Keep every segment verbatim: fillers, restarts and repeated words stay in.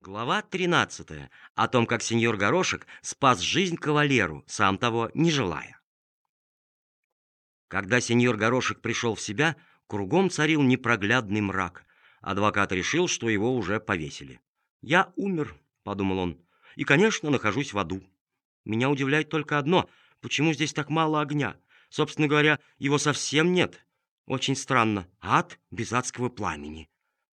Глава тринадцатая. О том, как сеньор Горошек спас жизнь кавалеру, сам того не желая. Когда сеньор Горошек пришел в себя, кругом царил непроглядный мрак. Адвокат решил, что его уже повесили. «Я умер», — подумал он, — «и, конечно, нахожусь в аду. Меня удивляет только одно — почему здесь так мало огня? Собственно говоря, его совсем нет. Очень странно. Ад без адского пламени».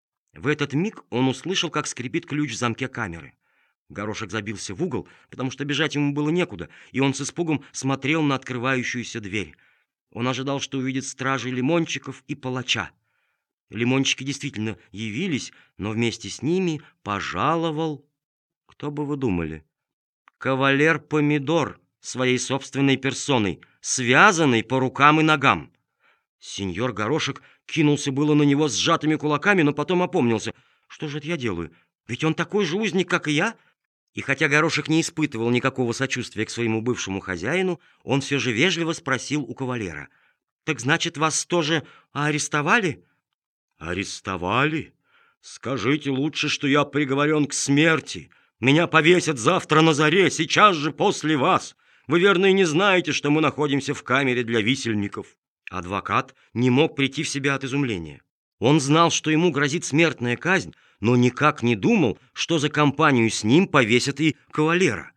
В этот миг он услышал, как скрипит ключ в замке камеры. Горошек забился в угол, потому что бежать ему было некуда, и он с испугом смотрел на открывающуюся дверь. Он ожидал, что увидит стражей Лимончиков и палача. Лимончики действительно явились, но вместе с ними пожаловал... Кто бы вы думали? Кавалер Помидор своей собственной персоной, связанный по рукам и ногам. Сеньор Горошек кинулся было на него с сжатыми кулаками, но потом опомнился. Что же это я делаю? Ведь он такой же узник, как и я. И хотя Горошек не испытывал никакого сочувствия к своему бывшему хозяину, он все же вежливо спросил у кавалера: «Так значит, вас тоже арестовали?» «Арестовали? Скажите лучше, что я приговорен к смерти. Меня повесят завтра на заре, сейчас же после вас. Вы, верно, и не знаете, что мы находимся в камере для висельников». Адвокат не мог прийти в себя от изумления. Он знал, что ему грозит смертная казнь, но никак не думал, что за компанию с ним повесят и кавалера.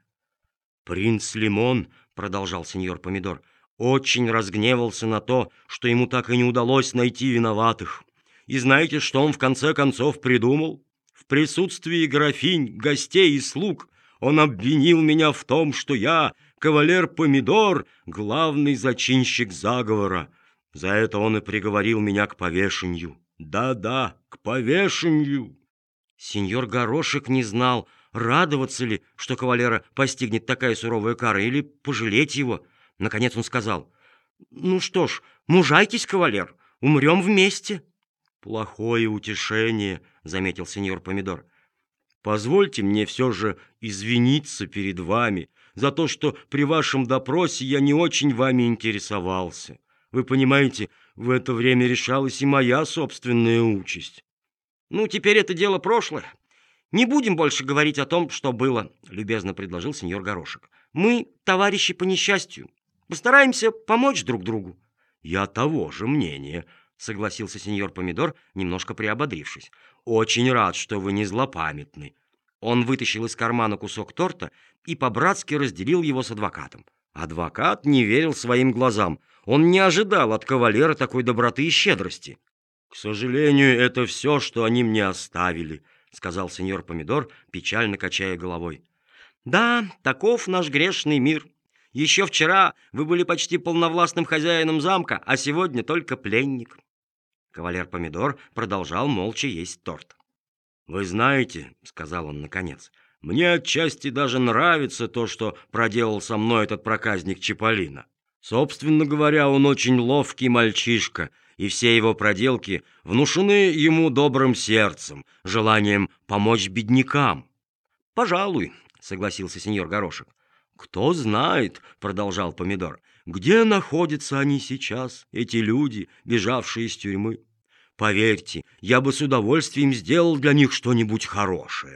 «Принц Лимон, — продолжал сеньор Помидор, — очень разгневался на то, что ему так и не удалось найти виноватых. И знаете, что он в конце концов придумал? В присутствии графинь, гостей и слуг он обвинил меня в том, что я, кавалер Помидор, главный зачинщик заговора. За это он и приговорил меня к повешению. Да-да, к повешению». Сеньор Горошек не знал, радоваться ли, что кавалера постигнет такая суровая кара, или пожалеть его. Наконец он сказал: «Ну что ж, мужайтесь, кавалер, умрем вместе». «Плохое утешение», — заметил сеньор Помидор. «Позвольте мне все же извиниться перед вами за то, что при вашем допросе я не очень вами интересовался. Вы понимаете, в это время решалась и моя собственная участь». «Ну, теперь это дело прошлое. Не будем больше говорить о том, что было», — любезно предложил сеньор Горошек. «Мы товарищи по несчастью. Постараемся помочь друг другу». «Я того же мнения», — согласился сеньор Помидор, немножко приободрившись. «Очень рад, что вы не злопамятны». Он вытащил из кармана кусок торта и по-братски разделил его с адвокатом. Адвокат не верил своим глазам. Он не ожидал от кавалера такой доброты и щедрости. «К сожалению, это все, что они мне оставили», — сказал сеньор Помидор, печально качая головой. «Да, таков наш грешный мир. Еще вчера вы были почти полновластным хозяином замка, а сегодня только пленник». Кавалер Помидор продолжал молча есть торт. «Вы знаете, — сказал он наконец, — мне отчасти даже нравится то, что проделал со мной этот проказник Чиполлино. Собственно говоря, он очень ловкий мальчишка, и все его проделки внушены ему добрым сердцем, желанием помочь беднякам». «Пожалуй, — согласился сеньор Горошек. «Кто знает, — продолжал Помидор, — где находятся они сейчас, эти люди, бежавшие из тюрьмы. Поверьте, я бы с удовольствием сделал для них что-нибудь хорошее».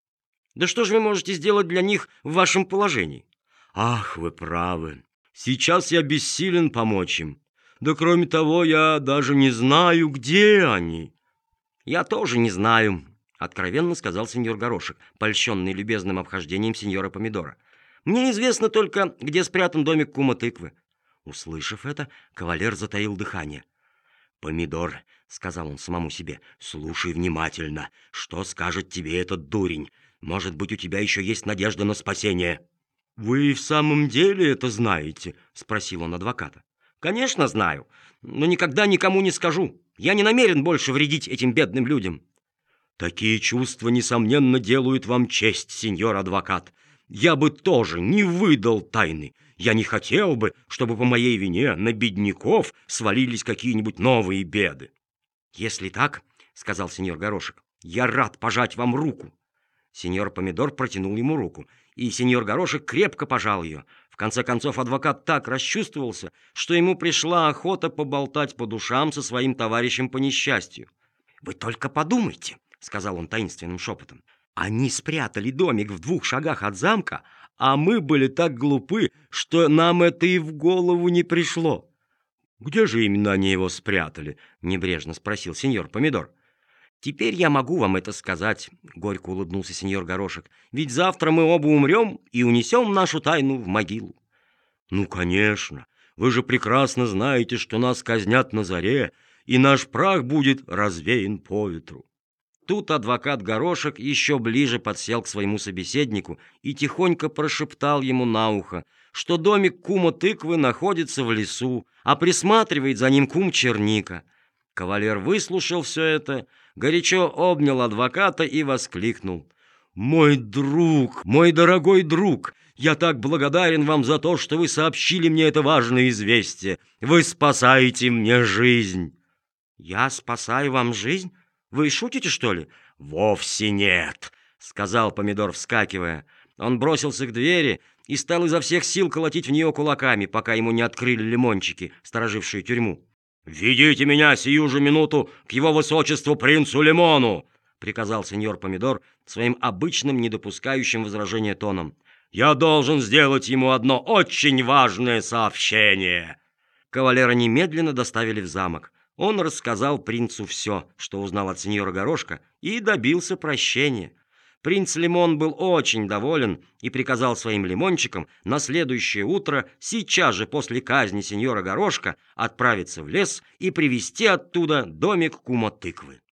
«Да что же вы можете сделать для них в вашем положении?» «Ах, вы правы. Сейчас я бессилен помочь им. Да кроме того, я даже не знаю, где они». «Я тоже не знаю», — откровенно сказал сеньор Горошек, польщенный любезным обхождением сеньора Помидора. «Мне известно только, где спрятан домик кума тыквы». Услышав это, кавалер затаил дыхание. «Помидор, — сказал он самому себе, — слушай внимательно, что скажет тебе этот дурень. Может быть, у тебя еще есть надежда на спасение». «Вы и в самом деле это знаете?» — спросил он адвоката. «Конечно знаю, но никогда никому не скажу. Я не намерен больше вредить этим бедным людям». «Такие чувства, несомненно, делают вам честь, сеньор адвокат. Я бы тоже не выдал тайны. Я не хотел бы, чтобы по моей вине на бедняков свалились какие-нибудь новые беды». «Если так, — сказал сеньор Горошек, — я рад пожать вам руку». Сеньор Помидор протянул ему руку, и сеньор Горошек крепко пожал ее. В конце концов, адвокат так расчувствовался, что ему пришла охота поболтать по душам со своим товарищем по несчастью. «Вы только подумайте, — сказал он таинственным шепотом, Они спрятали домик в двух шагах от замка, а мы были так глупы, что нам это и в голову не пришло. «Где же именно они его спрятали?» — небрежно спросил сеньор Помидор. «Теперь я могу вам это сказать», — горько улыбнулся сеньор Горошек, «ведь завтра мы оба умрем и унесем нашу тайну в могилу». «Ну, конечно, вы же прекрасно знаете, что нас казнят на заре, и наш прах будет развеян по ветру». Тут адвокат Горошек еще ближе подсел к своему собеседнику и тихонько прошептал ему на ухо, что домик кума Тыквы находится в лесу, а присматривает за ним кум Черника. Кавалер выслушал все это, горячо обнял адвоката и воскликнул: «Мой друг, мой дорогой друг, я так благодарен вам за то, что вы сообщили мне это важное известие. Вы спасаете мне жизнь». «Я спасаю вам жизнь? Вы шутите, что ли?» «Вовсе нет», — сказал Помидор, вскакивая. Он бросился к двери и стал изо всех сил колотить в нее кулаками, пока ему не открыли лимончики, сторожившие тюрьму. «Ведите меня сию же минуту к его высочеству принцу Лимону», — приказал сеньор Помидор своим обычным, не допускающим возражения тоном. «Я должен сделать ему одно очень важное сообщение». Кавалера немедленно доставили в замок. Он рассказал принцу все, что узнал от сеньора Горошка, и добился прощения. Принц Лимон был очень доволен и приказал своим лимончикам на следующее утро, сейчас же после казни сеньора Горошка, отправиться в лес и привезти оттуда домик кума Тыквы.